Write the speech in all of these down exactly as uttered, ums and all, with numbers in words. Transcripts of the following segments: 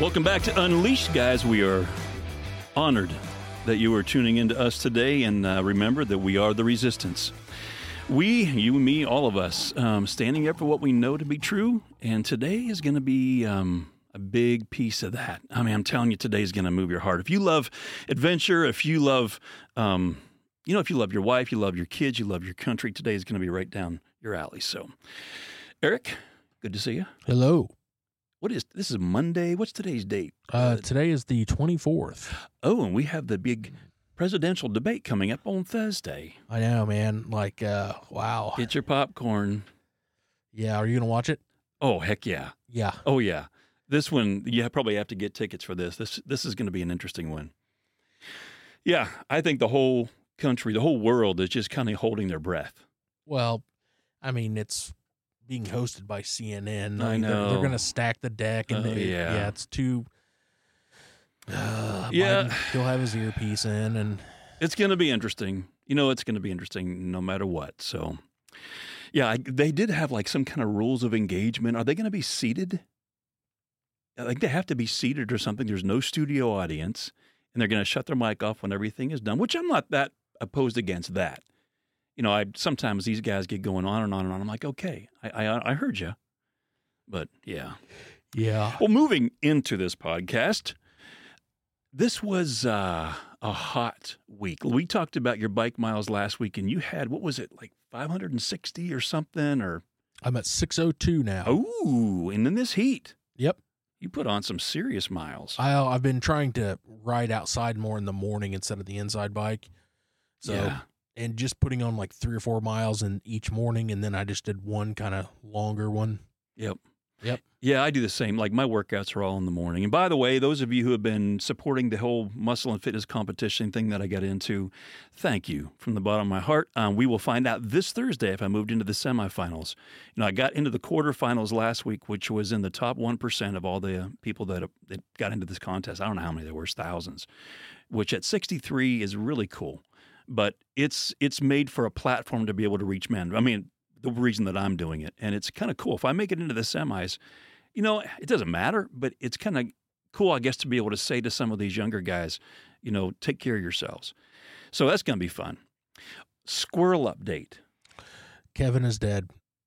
Welcome back to Unleashed, guys. We are honored that you are tuning in to us today, and uh, remember that we are the Resistance. We, you, me, all of us, um, standing up for what we know to be true, and today is going to be um, a big piece of that. I mean, I'm telling you, today is going to move your heart. If you love adventure, if you love, um, you know, if you love your wife, you love your kids, you love your country, today is going to be right down your alley. So, Eric, good to see you. Hello. What is, this is Monday. What's today's date? Uh, today is the twenty-fourth. Oh, and we have the big presidential debate coming up on Thursday. I know, man. Like, uh, wow. Get your popcorn. Yeah, are you going to watch it? Oh, heck yeah. Yeah. Oh, yeah. This one, you probably have to get tickets for this. This this is going to be an interesting one. Yeah, I think the whole country, the whole world is just kind of holding their breath. Well, I mean, it's being hosted by C N N. I know. They're, they're going to stack the deck. And Oh, they, yeah. yeah, it's too... Uh, Yeah. Biden, he'll have his earpiece in, and It's going to be interesting. You know, it's going to be interesting no matter what. So, yeah, I, they did have like some kind of rules of engagement. Are they going to be seated? Like they have to be seated or something. There's no studio audience, and they're going to shut their mic off when everything is done, which I'm not that opposed against that. You know, I sometimes these guys get going on and on and on. I'm like, okay, I I, I heard you. But, yeah. yeah. Well, moving into this podcast, this was uh, a hot week. We talked about your bike miles last week, and you had, what was it, like five hundred sixty or something? Or I'm at six oh two now. Oh, and in this heat, Yep. you put on some serious miles. I, I've been trying to ride outside more in the morning instead of the inside bike. So, Yeah. and just putting on like three or four miles in each morning, and then I just did one kind of longer one. Yep. Yep. Yeah, I do the same. Like my workouts are all in the morning. And by the way, those of you who have been supporting the whole muscle and fitness competition thing that I got into, thank you from the bottom of my heart. Um, we will find out this Thursday if I moved into the semifinals. You know, I got into the quarterfinals last week, which was in the top one percent of all the people that, that got into this contest. I don't know how many there were, thousands, which at sixty-three is really cool. But it's it's made for a platform to be able to reach men. I mean, the reason that I'm doing it. And it's kind of cool. If I make it into the semis, you know, it doesn't matter, but it's kind of cool, I guess, to be able to say to some of these younger guys, you know, take care of yourselves. So that's going to be fun. Squirrel update. Kevin is dead.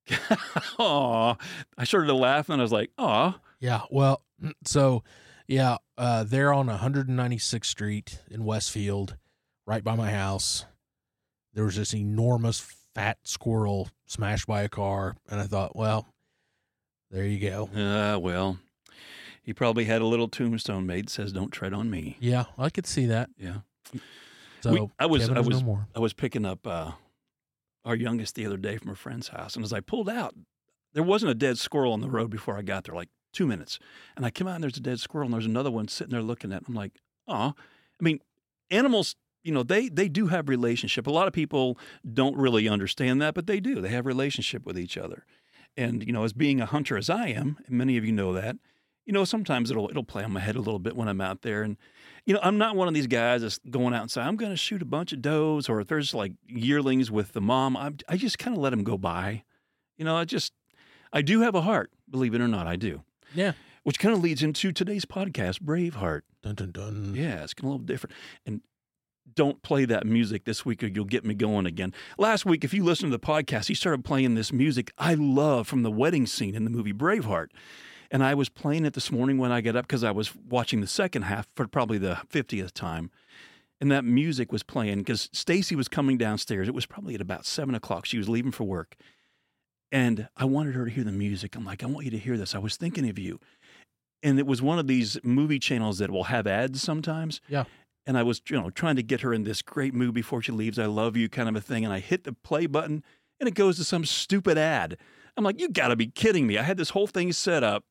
Aw. I started to laugh and I was like, aw. Yeah. Well, so yeah, uh, they're on one ninety-sixth Street in Westfield, right by my house. There was this enormous fat squirrel smashed by a car, and I thought, well, there you go. Uh, well, he probably had a little tombstone made that says, don't tread on me. Yeah, I could see that. Yeah. So We- I was- Kevin I is was- no more. I was picking up uh, our youngest the other day from a friend's house, and as I pulled out, there wasn't a dead squirrel on the road before I got there, like two minutes. And I came out, and there's a dead squirrel, and there's another one sitting there looking at it. I'm like, aw. I mean, animals, you know, they they do have relationship. A lot of people don't really understand that, but they do. They have relationship with each other. And, you know, as being a hunter as I am, and many of you know that, you know, sometimes it'll it'll play on my head a little bit when I'm out there. And, you know, I'm not one of these guys that's going out and saying, I'm going to shoot a bunch of does, or if there's like yearlings with the mom, I, I just kind of let them go by. You know, I just, I do have a heart, believe it or not, I do. Yeah. Which kind of leads into today's podcast, Braveheart. Dun, dun, dun. Yeah, it's a little different. And don't play that music this week or you'll get me going again. Last week, if you listen to the podcast, he started playing this music I love from the wedding scene in the movie Braveheart. And I was playing it this morning when I got up because I was watching the second half for probably the fiftieth time. And that music was playing because Stacy was coming downstairs. It was probably at about seven o'clock. She was leaving for work. And I wanted her to hear the music. I'm like, I want you to hear this. I was thinking of you. And it was one of these movie channels that will have ads sometimes. Yeah. And I was, you know, trying to get her in this great mood before she leaves. I love you kind of a thing. And I hit the play button and it goes to some stupid ad. I'm like, you got to be kidding me. I had this whole thing set up.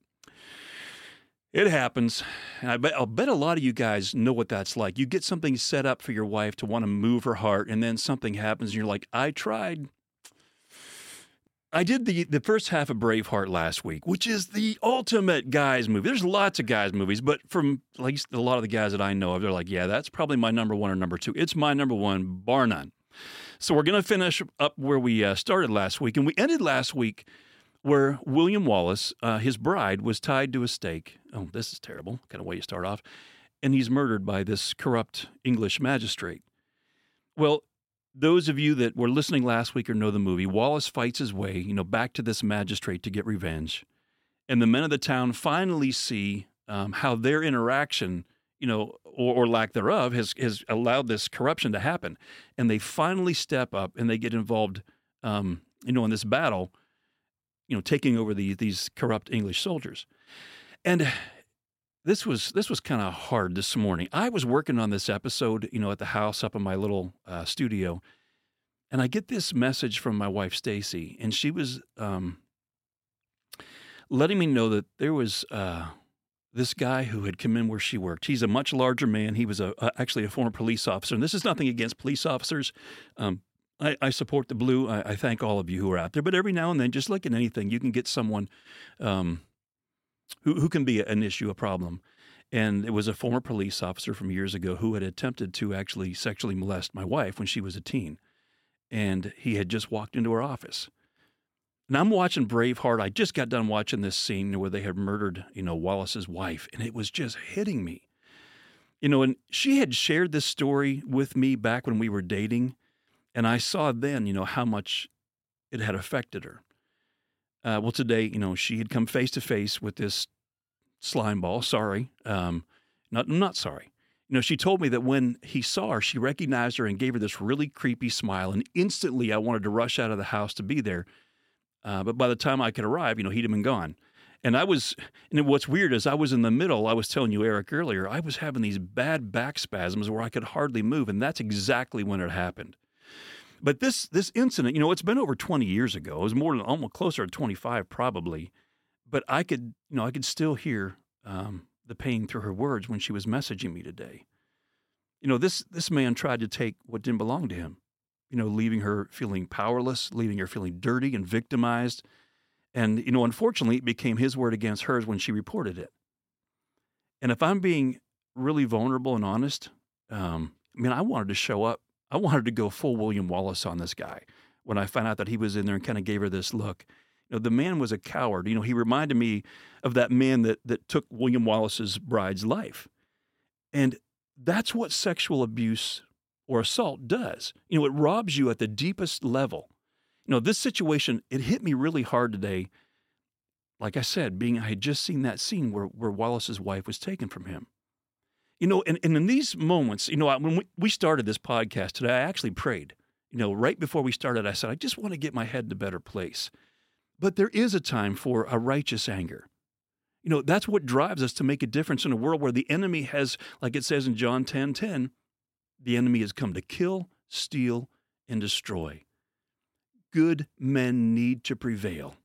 It happens. And I bet, I'll bet a lot of you guys know what that's like. You get something set up for your wife to want to move her heart, and then something happens and you're like, I tried. I did the, the first half of Braveheart last week, which is the ultimate guys movie. There's lots of guys movies, but from at least a lot of the guys that I know of, they're like, yeah, that's probably my number one or number two. It's my number one, bar none. So we're going to finish up where we uh, started last week. And we ended last week where William Wallace, uh, his bride, was tied to a stake. Oh, this is terrible. Kind of way you start off. And he's murdered by this corrupt English magistrate. Well, those of you that were listening last week or know the movie, Wallace fights his way, you know, back to this magistrate to get revenge. And the men of the town finally see um, how their interaction, you know, or, or lack thereof, has, has allowed this corruption to happen. And they finally step up and they get involved, um, you know, in this battle, you know, taking over the, these corrupt English soldiers. And this was this was kind of hard this morning. I was working on this episode, you know, at the house up in my little uh, studio, and I get this message from my wife, Stacy, and she was um, letting me know that there was uh, this guy who had come in where she worked. He's a much larger man. He was a, a actually a former police officer, and this is nothing against police officers. Um, I, I support the blue. I, I thank all of you who are out there. But every now and then, just like in anything, you can get someone um, who, who can be an issue, a problem. And it was a former police officer from years ago who had attempted to actually sexually molest my wife when she was a teen. And he had just walked into her office. And I'm watching Braveheart. I just got done watching this scene where they had murdered, you know, Wallace's wife. And it was just hitting me. You know, and she had shared this story with me back when we were dating. And I saw then, you know, how much it had affected her. Uh, well, today, you know, she had come face to face with this slime ball. Sorry. Um, not, not sorry. You know, she told me that when he saw her, she recognized her and gave her this really creepy smile. And instantly I wanted to rush out of the house to be there. Uh, but by the time I could arrive, you know, he'd have been gone. And I was, and what's weird is I was in the middle, I was telling you, Eric, earlier, I was having these bad back spasms where I could hardly move. And that's exactly when it happened. But this this incident, you know, it's been over twenty years ago. It was more than almost closer to twenty-five, probably. But I could, you know, I could still hear um, the pain through her words when she was messaging me today. You know, this this man tried to take what didn't belong to him. You know, leaving her feeling powerless, leaving her feeling dirty and victimized. And, you know, unfortunately, it became his word against hers when she reported it. And if I'm being really vulnerable and honest, um, I mean, I wanted to show up. I wanted to go full William Wallace on this guy when I found out that he was in there and kind of gave her this look. You know, the man was a coward. You know, he reminded me of that man that that took William Wallace's bride's life. And that's what sexual abuse or assault does. You know, it robs you at the deepest level. You know, this situation, it hit me really hard today. Like I said, being I had just seen that scene where, where Wallace's wife was taken from him. You know, and, and in these moments, you know, when we, we started this podcast today, I actually prayed. You know, right before we started, I said, I just want to get my head in a better place. But there is a time for a righteous anger. You know, that's what drives us to make a difference in a world where the enemy has, like it says in John ten ten, the enemy has come to kill, steal, and destroy. Good men need to prevail.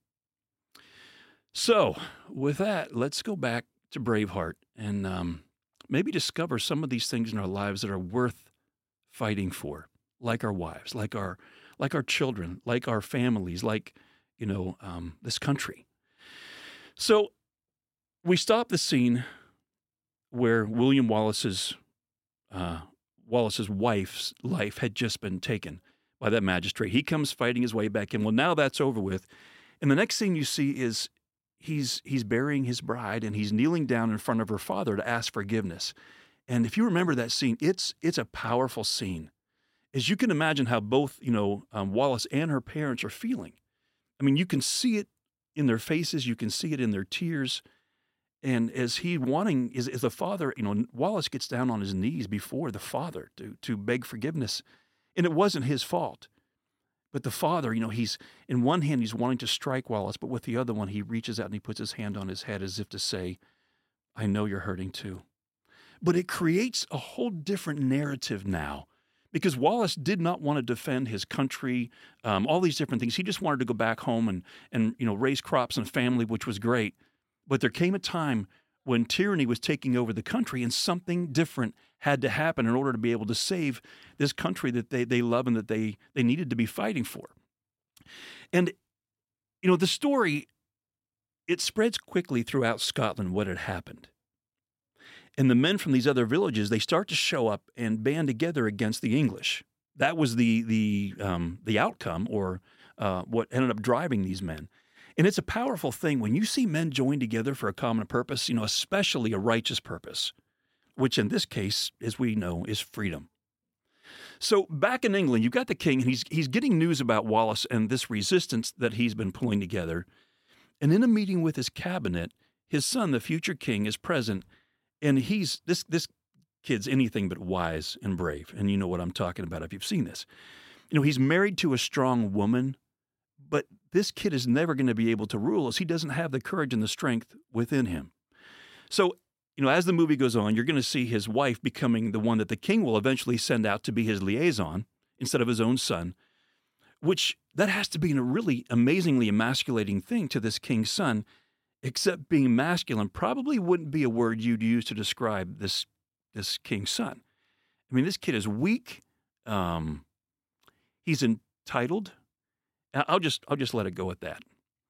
So, with that, let's go back to Braveheart and um, maybe discover some of these things in our lives that are worth fighting for, like our wives, like our, like our children, like our families, like, you know, um, this country. So we stop the scene where William Wallace's uh, Wallace's wife's life had just been taken by that magistrate. He comes fighting his way back in. Well, now that's over with. And the next thing you see is he's he's burying his bride and he's kneeling down in front of her father to ask forgiveness. And if you remember that scene, it's it's a powerful scene. As you can imagine how both, you know, um, Wallace and her parents are feeling. I mean, you can see it in their faces. You can see it in their tears. And as he wanting, as, as the father, you know, Wallace gets down on his knees before the father to, to beg forgiveness. And it wasn't his fault. But the father, you know, he's, in one hand, he's wanting to strike Wallace, but with the other one, he reaches out and he puts his hand on his head as if to say, I know you're hurting too. But it creates a whole different narrative now. Because Wallace did not want to defend his country, um, all these different things. He just wanted to go back home and, and you know, raise crops and family, which was great. But there came a time when tyranny was taking over the country and something different had to happen in order to be able to save this country that they, they love and that they, they needed to be fighting for. And, you know, the story, it spreads quickly throughout Scotland what had happened. And the men from these other villages, they start to show up and band together against the English. That was the the um, the outcome, or uh, what ended up driving these men. And it's a powerful thing when you see men join together for a common purpose, you know, especially a righteous purpose, which in this case, as we know, is freedom. So back in England, you've got the king, and he's, he's getting news about Wallace and this resistance that he's been pulling together. And in a meeting with his cabinet, his son, the future king, is present, and he's this this kid's anything but wise and brave. And you know what I'm talking about if you've seen this. You know, he's married to a strong woman, but this kid is never going to be able to rule as he doesn't have the courage and the strength within him. So, you know, as the movie goes on, you're going to see his wife becoming the one that the king will eventually send out to be his liaison instead of his own son, which that has to be a really amazingly emasculating thing to this king's son, except being masculine probably wouldn't be a word you'd use to describe this this king's son. I mean, this kid is weak. Um, he's entitled. I'll just I'll just let it go at that.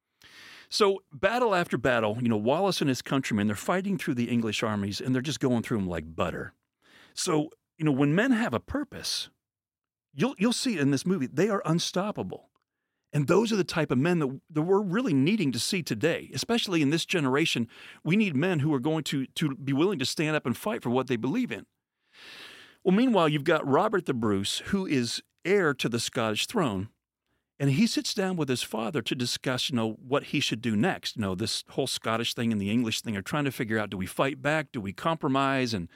So battle after battle, you know, Wallace and his countrymen, they're fighting through the English armies, and they're just going through them like butter. So, you know, when men have a purpose, you'll you'll see it in this movie, they are unstoppable. And those are the type of men that, that we're really needing to see today, especially in this generation. We need men who are going to, to be willing to stand up and fight for what they believe in. Well, meanwhile, you've got Robert the Bruce, who is heir to the Scottish throne, and he sits down with his father to discuss, you know, what he should do next. You know, this whole Scottish thing and the English thing are trying to figure out, do we fight back? Do we compromise? And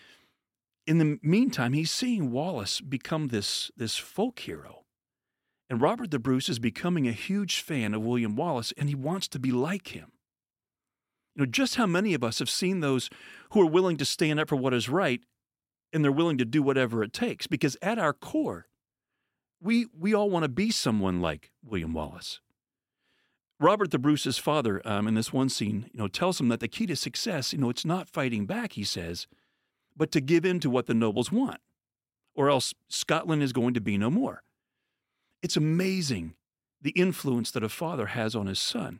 in the meantime, he's seeing Wallace become this, this folk hero. And Robert the Bruce is becoming a huge fan of William Wallace, and he wants to be like him. You know, just how many of us have seen those who are willing to stand up for what is right, and they're willing to do whatever it takes? Because at our core, we we all want to be someone like William Wallace. Robert the Bruce's father, um, in this one scene, you know, tells him that the key to success, you know, it's not fighting back, he says, but to give in to what the nobles want, or else Scotland is going to be no more. It's amazing the influence that a father has on his son.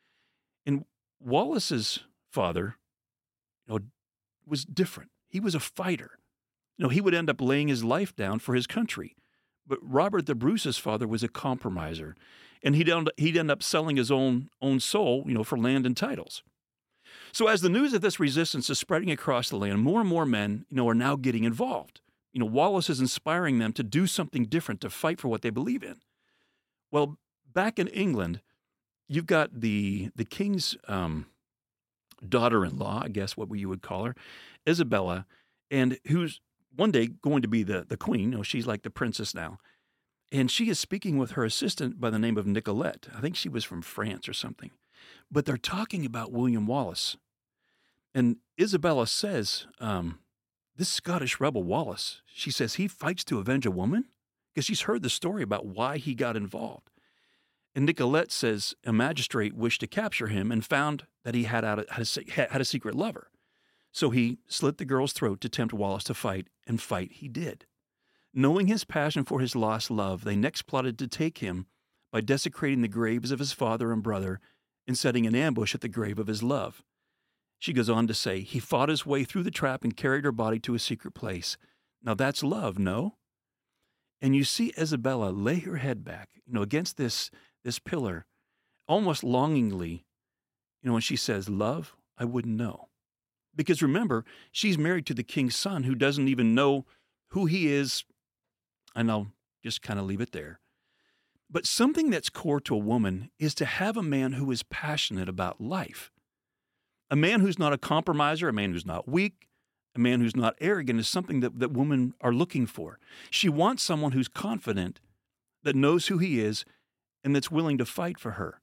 And Wallace's father, you know, was different. He was a fighter. You know, he would end up laying his life down for his country. But Robert the Bruce's father was a compromiser, and he'd end, he'd end up selling his own own soul, you know, for land and titles. So as the news of this resistance is spreading across the land, more and more men, you know, are now getting involved. You know, Wallace is inspiring them to do something different, to fight for what they believe in. Well, back in England, you've got the the king's um, daughter-in-law, I guess what you would call her, Isabella, and who's one day going to be the, the queen. You know, she's like the princess now. And she is speaking with her assistant by the name of Nicolette. I think she was from France or something. But they're talking about William Wallace. And Isabella says, um, this Scottish rebel Wallace, she says, he fights to avenge a woman? Because she's heard the story about why he got involved. And Nicolette says a magistrate wished to capture him and found that he had, out a, had, a, had a secret lover. So he slit the girl's throat to tempt Wallace to fight, and fight he did. Knowing his passion for his lost love, they next plotted to take him by desecrating the graves of his father and brother and setting an ambush at the grave of his love. She goes on to say, he fought his way through the trap and carried her body to a secret place. Now that's love, no? And you see Isabella lay her head back, you know, against this, this pillar, almost longingly, you know, when she says, love, I wouldn't know. Because remember, she's married to the king's son who doesn't even know who he is, and I'll just kind of leave it there. But something that's core to a woman is to have a man who is passionate about life. A man who's not a compromiser, a man who's not weak, a man who's not arrogant is something that, that women are looking for. She wants someone who's confident, that knows who he is, and that's willing to fight for her.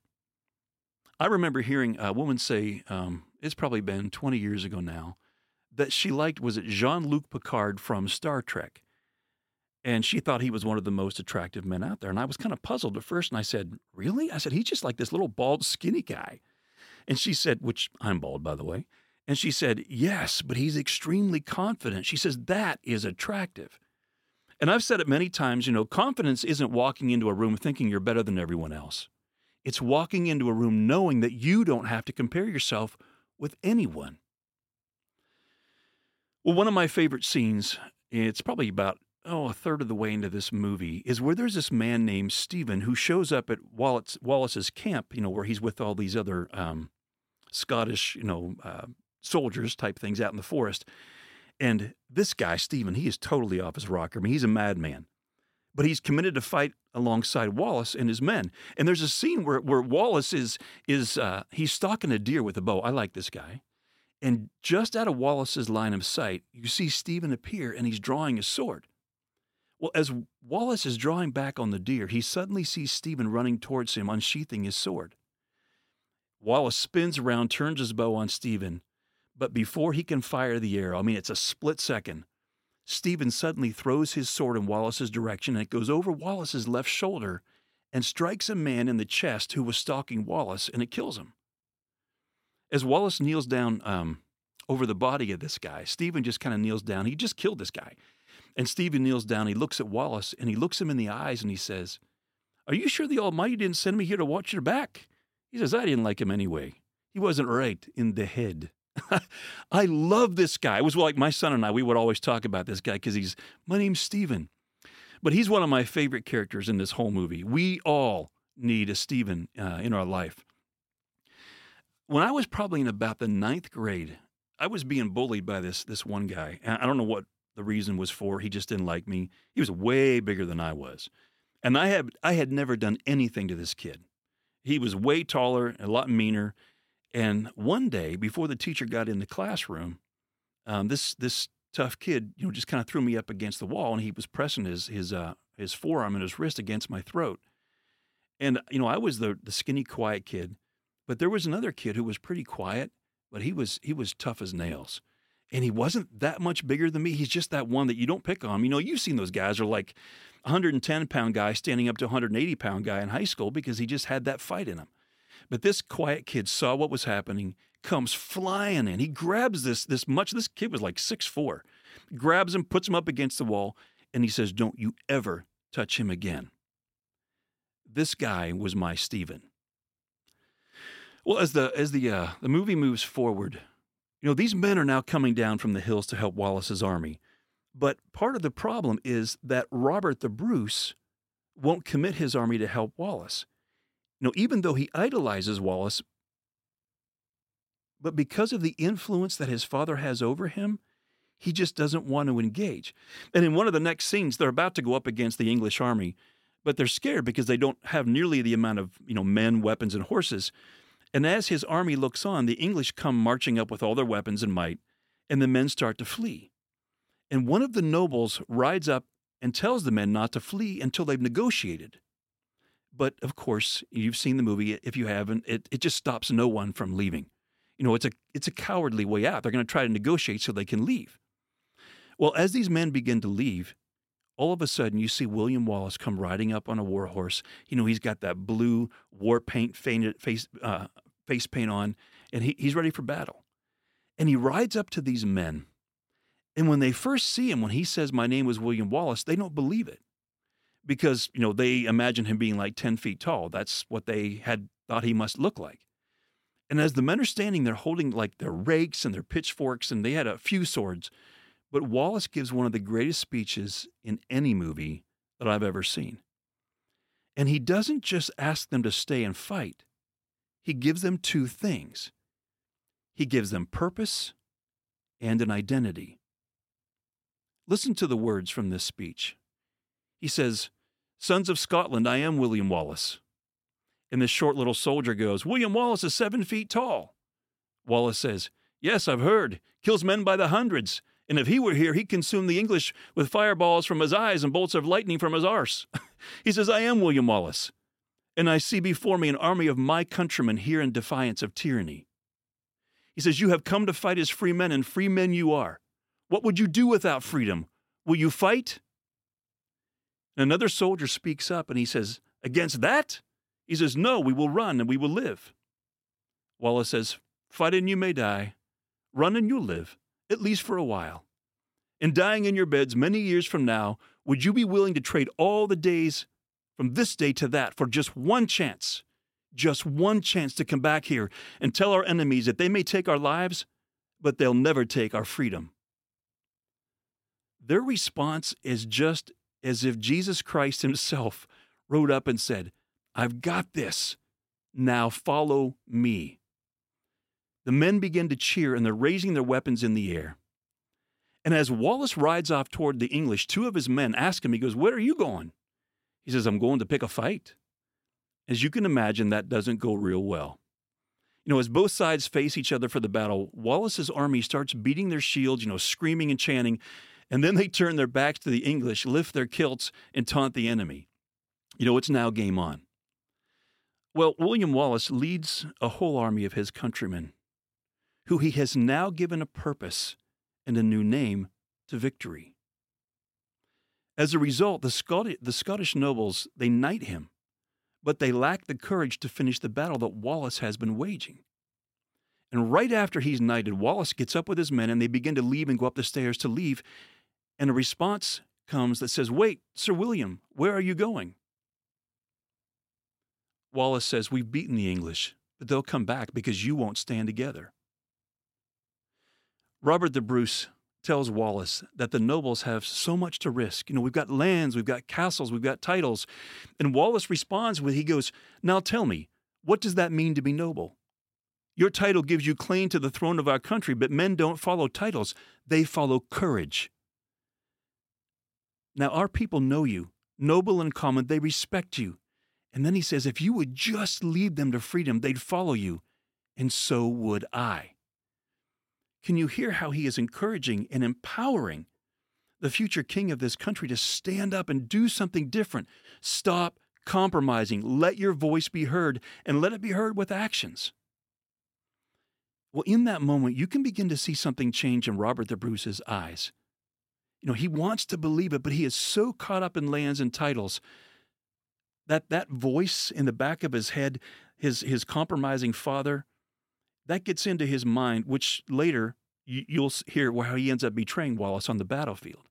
I remember hearing a woman say, um, it's probably been twenty years ago now, that she liked, was it Jean-Luc Picard from Star Trek? And she thought he was one of the most attractive men out there. And I was kind of puzzled at first, and I said, really? I said, he's just like this little bald, skinny guy. And she said, which I'm bald, by the way. And she said, yes, but he's extremely confident. She says, that is attractive. And I've said it many times, you know, confidence isn't walking into a room thinking you're better than everyone else. It's walking into a room knowing that you don't have to compare yourself with anyone. Well, one of my favorite scenes, it's probably about oh, a third of the way into this movie is where there's this man named Stephen who shows up at Wallace, Wallace's camp, you know, where he's with all these other um, Scottish, you know, uh, soldiers type things out in the forest. And this guy, Stephen, he is totally off his rocker. I mean, he's a madman. But he's committed to fight alongside Wallace and his men. And there's a scene where, where Wallace is, is uh, he's stalking a deer with a bow. I like this guy. And just out of Wallace's line of sight, you see Stephen appear, and he's drawing his sword. Well, as Wallace is drawing back on the deer, he suddenly sees Stephen running towards him, unsheathing his sword. Wallace spins around, turns his bow on Stephen, but before he can fire the arrow, I mean, it's a split second, Stephen suddenly throws his sword in Wallace's direction, and it goes over Wallace's left shoulder and strikes a man in the chest who was stalking Wallace, and it kills him. As Wallace kneels down um, over the body of this guy, Stephen just kind of kneels down. He just killed this guy. And Stephen kneels down, he looks at Wallace, and he looks him in the eyes, and he says, "Are you sure the Almighty didn't send me here to watch your back?" He says, "I didn't like him anyway. He wasn't right in the head." I love this guy. It was like my son and I, we would always talk about this guy because he's, my name's Stephen. But he's one of my favorite characters in this whole movie. We all need a Stephen uh, in our life. When I was probably in about the ninth grade, I was being bullied by this, this one guy. I don't know what the reason was for. He just didn't like me. He was way bigger than I was. And I had, I had never done anything to this kid. He was way taller, a lot meaner. And one day, before the teacher got in the classroom, um, this this tough kid, you know, just kind of threw me up against the wall, and he was pressing his his uh, his forearm and his wrist against my throat. And you know, I was the the skinny, quiet kid, but there was another kid who was pretty quiet, but he was he was tough as nails, and he wasn't that much bigger than me. He's just that one that you don't pick on. You know, you've seen those guys are like a one hundred ten pound guy standing up to a one hundred eighty pound guy in high school because he just had that fight in him. But this quiet kid saw what was happening, comes flying in. He grabs this, this much, this kid was like six foot four, grabs him, puts him up against the wall, and he says, "Don't you ever touch him again." This guy was my Stephen. Well, as the as the uh, the movie moves forward, you know, these men are now coming down from the hills to help Wallace's army. But part of the problem is that Robert the Bruce won't commit his army to help Wallace. You know, even though he idolizes Wallace, but because of the influence that his father has over him, he just doesn't want to engage. And in one of the next scenes, they're about to go up against the English army, but they're scared because they don't have nearly the amount of, you know, men, weapons, and horses. And as his army looks on, the English come marching up with all their weapons and might, and the men start to flee. And one of the nobles rides up and tells the men not to flee until they've negotiated. But, of course, you've seen the movie. If you haven't, it, it just stops no one from leaving. You know, it's a it's a cowardly way out. They're going to try to negotiate so they can leave. Well, as these men begin to leave, all of a sudden you see William Wallace come riding up on a war horse. You know, he's got that blue war paint face, uh, face paint on, and he, he's ready for battle. And he rides up to these men. And when they first see him, when he says, "My name was William Wallace," they don't believe it. Because, you know, they imagine him being like ten feet tall. That's what they had thought he must look like. And as the men are standing there holding like their rakes and their pitchforks, and they had a few swords, but Wallace gives one of the greatest speeches in any movie that I've ever seen. And he doesn't just ask them to stay and fight. He gives them two things. He gives them purpose and an identity. Listen to the words from this speech. He says, "Sons of Scotland, I am William Wallace." And this short little soldier goes, "William Wallace is seven feet tall." Wallace says, "Yes, I've heard. Kills men by the hundreds. And if he were here, he'd consume the English with fireballs from his eyes and bolts of lightning from his arse." He says, "I am William Wallace. And I see before me an army of my countrymen here in defiance of tyranny." He says, "You have come to fight as free men, and free men you are. What would you do without freedom? Will you fight?" And another soldier speaks up and he says, "Against that?" He says, "No, we will run and we will live." Wallace says, "Fight and you may die. Run and you'll live, at least for a while. And dying in your beds many years from now, would you be willing to trade all the days from this day to that for just one chance, just one chance to come back here and tell our enemies that they may take our lives, but they'll never take our freedom?" Their response is just as if Jesus Christ himself rode up and said, "I've got this. Now follow me." The men begin to cheer, and they're raising their weapons in the air. And as Wallace rides off toward the English, two of his men ask him, he goes, "Where are you going?" He says, "I'm going to pick a fight." As you can imagine, that doesn't go real well. You know, as both sides face each other for the battle, Wallace's army starts beating their shields, you know, screaming and chanting, and then they turn their backs to the English, lift their kilts, and taunt the enemy. You know, it's now game on. Well, William Wallace leads a whole army of his countrymen, who he has now given a purpose and a new name to victory. As a result, the, Scot- the Scottish nobles, they knight him, but they lack the courage to finish the battle that Wallace has been waging. And right after he's knighted, Wallace gets up with his men, and they begin to leave and go up the stairs to leave, and a response comes that says, "Wait, Sir William, where are you going?" Wallace says, "We've beaten the English, but they'll come back because you won't stand together." Robert the Bruce tells Wallace that the nobles have so much to risk. You know, we've got lands, we've got castles, we've got titles. And Wallace responds with, he goes, "Now tell me, what does that mean to be noble? Your title gives you claim to the throne of our country, but men don't follow titles. They follow courage. Now our people know you, noble and common, they respect you." And then he says, if you would just lead them to freedom, they'd follow you, and so would I. Can you hear how he is encouraging and empowering the future king of this country to stand up and do something different? Stop compromising. Let your voice be heard, and let it be heard with actions. Well, in that moment, you can begin to see something change in Robert the Bruce's eyes. You know, he wants to believe it, but he is so caught up in lands and titles that that voice in the back of his head, his, his compromising father, that gets into his mind, which later you, you'll hear how he ends up betraying Wallace on the battlefield.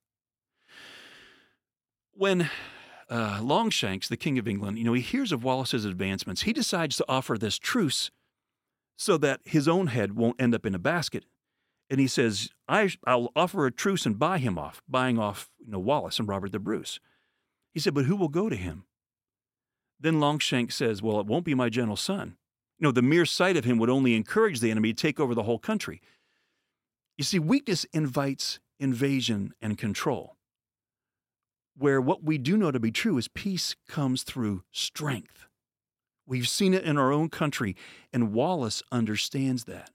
When uh, Longshanks, the King of England, you know, he hears of Wallace's advancements, he decides to offer this truce so that his own head won't end up in a basket. And he says, I, I'll offer a truce and buy him off, buying off you know, Wallace and Robert the Bruce. He said, but who will go to him? Then Longshanks says, well, it won't be my gentle son. You know, the mere sight of him would only encourage the enemy to take over the whole country. You see, weakness invites invasion and control, where what we do know to be true is peace comes through strength. We've seen it in our own country, and Wallace understands that.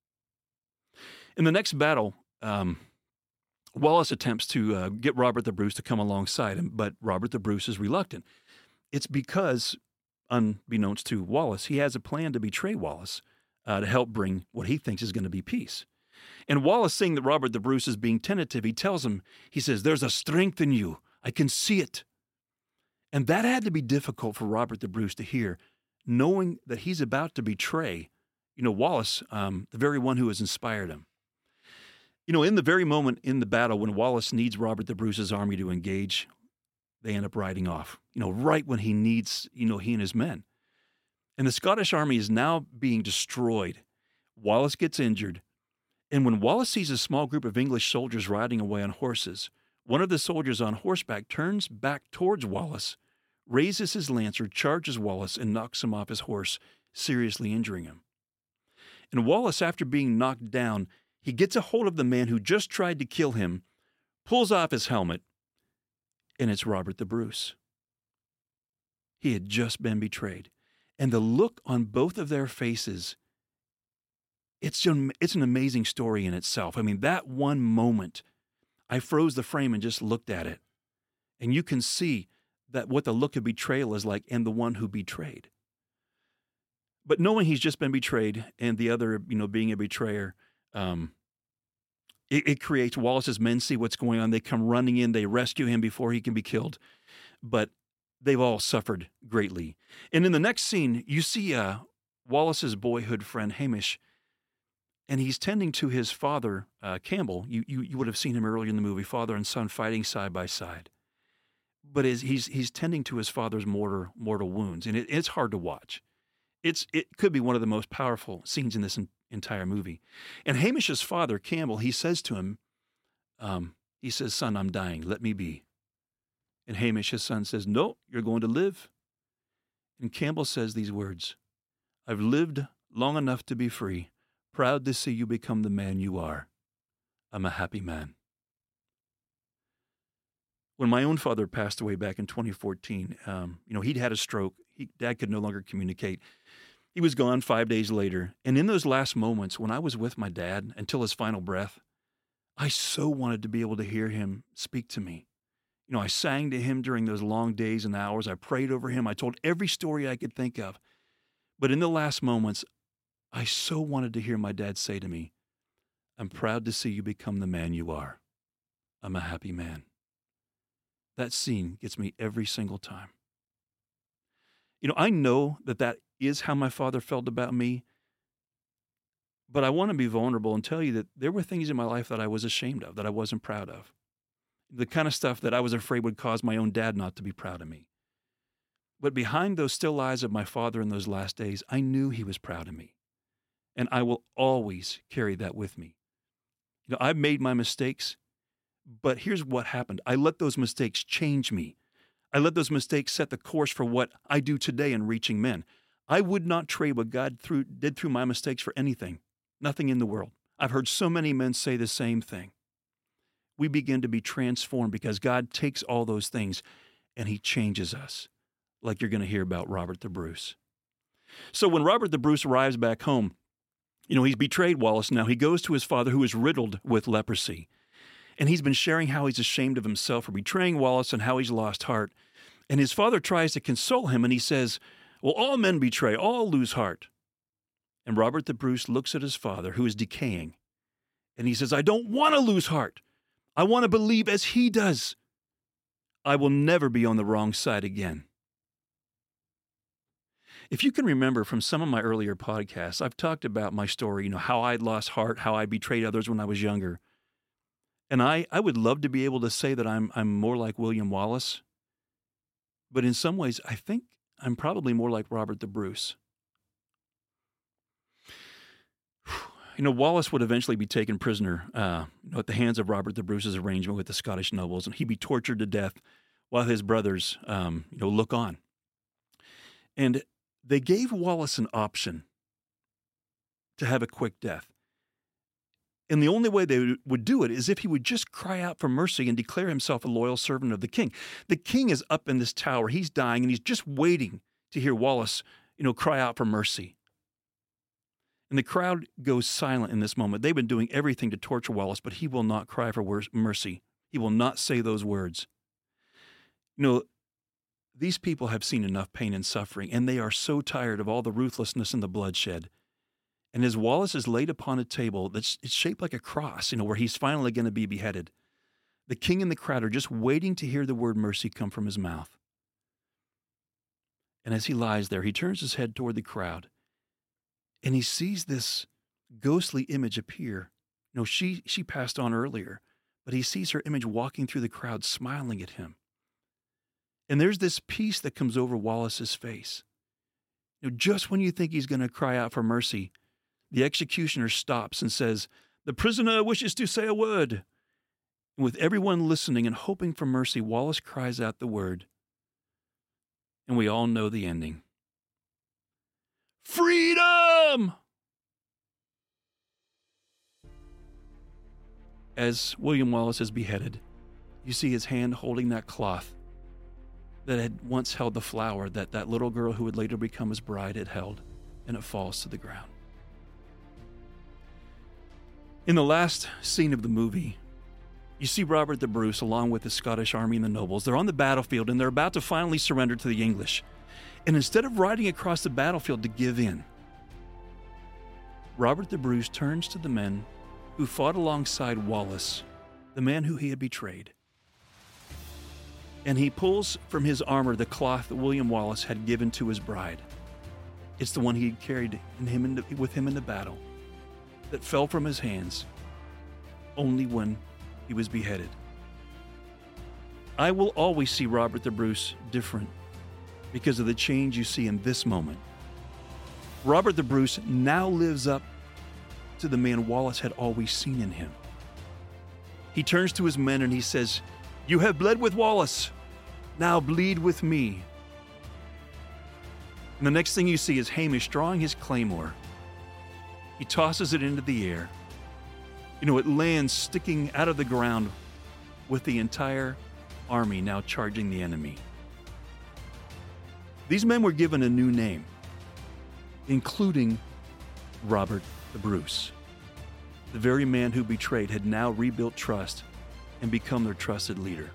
In the next battle, um, Wallace attempts to uh, get Robert the Bruce to come alongside him, but Robert the Bruce is reluctant. It's because, unbeknownst to Wallace, he has a plan to betray Wallace uh, to help bring what he thinks is going to be peace. And Wallace, seeing that Robert the Bruce is being tentative, he tells him, he says, there's a strength in you. I can see it. And that had to be difficult for Robert the Bruce to hear, knowing that he's about to betray, you know, Wallace, um, the very one who has inspired him. You know, in the very moment in the battle when Wallace needs Robert the Bruce's army to engage, they end up riding off, you know, right when he needs, you know, he and his men. And the Scottish army is now being destroyed. Wallace gets injured. And when Wallace sees a small group of English soldiers riding away on horses, one of the soldiers on horseback turns back towards Wallace, raises his lancer, charges Wallace, and knocks him off his horse, seriously injuring him. And Wallace, after being knocked down, he gets a hold of the man who just tried to kill him, pulls off his helmet, and it's Robert the Bruce. He had just been betrayed. And the look on both of their faces, it's, it's an amazing story in itself. I mean, that one moment, I froze the frame and just looked at it. And you can see that what the look of betrayal is like and the one who betrayed. But knowing he's just been betrayed and the other, you know, being a betrayer, um, it, it creates, Wallace's men see what's going on. They come running in. They rescue him before he can be killed. But they've all suffered greatly. And in the next scene, you see uh, Wallace's boyhood friend, Hamish, and he's tending to his father, uh, Campbell. You, you you would have seen him earlier in the movie, father and son fighting side by side. But as he's he's tending to his father's mortar, mortal wounds, and it, it's hard to watch. It's It could be one of the most powerful scenes in this in, entire movie. And Hamish's father, Campbell, he says to him, um, He says, son, I'm dying. Let me be. And Hamish, his son, says, no, you're going to live. And Campbell says these words, I've lived long enough to be free, proud to see you become the man you are. I'm a happy man. When my own father passed away back in twenty fourteen, um, you know, he'd had a stroke. He, Dad could no longer communicate. He was gone five days later. And in those last moments, when I was with my dad until his final breath, I so wanted to be able to hear him speak to me. You know, I sang to him during those long days and hours. I prayed over him. I told every story I could think of. But in the last moments, I so wanted to hear my dad say to me, I'm proud to see you become the man you are. I'm a happy man. That scene gets me every single time. You know, I know that that is how my father felt about me, but I want to be vulnerable and tell you that there were things in my life that I was ashamed of, that I wasn't proud of. The kind of stuff that I was afraid would cause my own dad not to be proud of me. But behind those still eyes of my father in those last days, I knew he was proud of me. And I will always carry that with me. You know, I've made my mistakes, but here's what happened. I let those mistakes change me. I let those mistakes set the course for what I do today in reaching men. I would not trade what God through, did through my mistakes for anything, nothing in the world. I've heard so many men say the same thing. We begin to be transformed because God takes all those things and he changes us, like you're going to hear about Robert the Bruce. So when Robert the Bruce arrives back home, you know, he's betrayed Wallace now. He goes to his father, who is riddled with leprosy. And he's been sharing how he's ashamed of himself for betraying Wallace and how he's lost heart. And his father tries to console him, and he says, well, all men betray, all lose heart. And Robert the Bruce looks at his father, who is decaying, and he says, I don't want to lose heart. I want to believe as he does. I will never be on the wrong side again. If you can remember from some of my earlier podcasts, I've talked about my story, you know, how I'd lost heart, how I betrayed others when I was younger. And I, I would love to be able to say that I'm I'm more like William Wallace. But in some ways, I think I'm probably more like Robert the Bruce. You know, Wallace would eventually be taken prisoner uh, you know, at the hands of Robert the Bruce's arrangement with the Scottish nobles, and he'd be tortured to death while his brothers, um, you know, look on. And they gave Wallace an option to have a quick death. And the only way they would do it is if he would just cry out for mercy and declare himself a loyal servant of the king. The king is up in this tower. He's dying, and he's just waiting to hear Wallace, you know, cry out for mercy. And the crowd goes silent in this moment. They've been doing everything to torture Wallace, but he will not cry for mercy. He will not say those words. You know, these people have seen enough pain and suffering, and they are so tired of all the ruthlessness and the bloodshed. And as Wallace is laid upon a table that's it's shaped like a cross, you know, where he's finally going to be beheaded, the king and the crowd are just waiting to hear the word mercy come from his mouth. And as he lies there, he turns his head toward the crowd, and he sees this ghostly image appear. You know, she she passed on earlier, but he sees her image walking through the crowd, smiling at him. And there's this peace that comes over Wallace's face. You know, just when you think he's going to cry out for mercy, the executioner stops and says, "The prisoner wishes to say a word." And with everyone listening and hoping for mercy, Wallace cries out the word. And we all know the ending. Freedom! As William Wallace is beheaded, you see his hand holding that cloth that had once held the flower that that little girl who would later become his bride had held, and it falls to the ground. In the last scene of the movie, you see Robert the Bruce along with the Scottish army and the nobles. They're on the battlefield, and they're about to finally surrender to the English. And instead of riding across the battlefield to give in, Robert the Bruce turns to the men who fought alongside Wallace, the man who he had betrayed. And he pulls from his armor the cloth that William Wallace had given to his bride. It's the one he had carried in him in the, with him in the battle that fell from his hands only when he was beheaded. I will always see Robert the Bruce different because of the change you see in this moment. Robert the Bruce now lives up to the man Wallace had always seen in him. He turns to his men and he says, "You have bled with Wallace. Now bleed with me." And the next thing you see is Hamish drawing his claymore. He tosses it into the air. You know, it lands sticking out of the ground with the entire army now charging the enemy. These men were given a new name, including Robert the Bruce. The very man who betrayed had now rebuilt trust and become their trusted leader.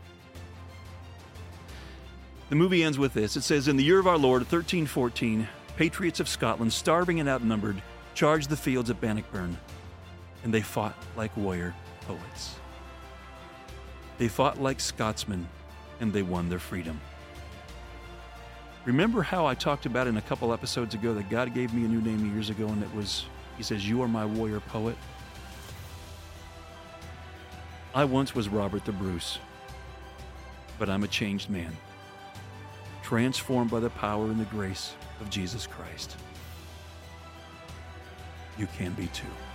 The movie ends with this. It says, "In the year of our Lord, thirteen fourteen, patriots of Scotland, starving and outnumbered, charged the fields at Bannockburn, and they fought like warrior poets. They fought like Scotsmen, and they won their freedom." Remember how I talked about in a couple episodes ago that God gave me a new name years ago, and it was, he says, "You are my warrior poet"? I once was Robert the Bruce, but I'm a changed man, transformed by the power and the grace of Jesus Christ. You can be too.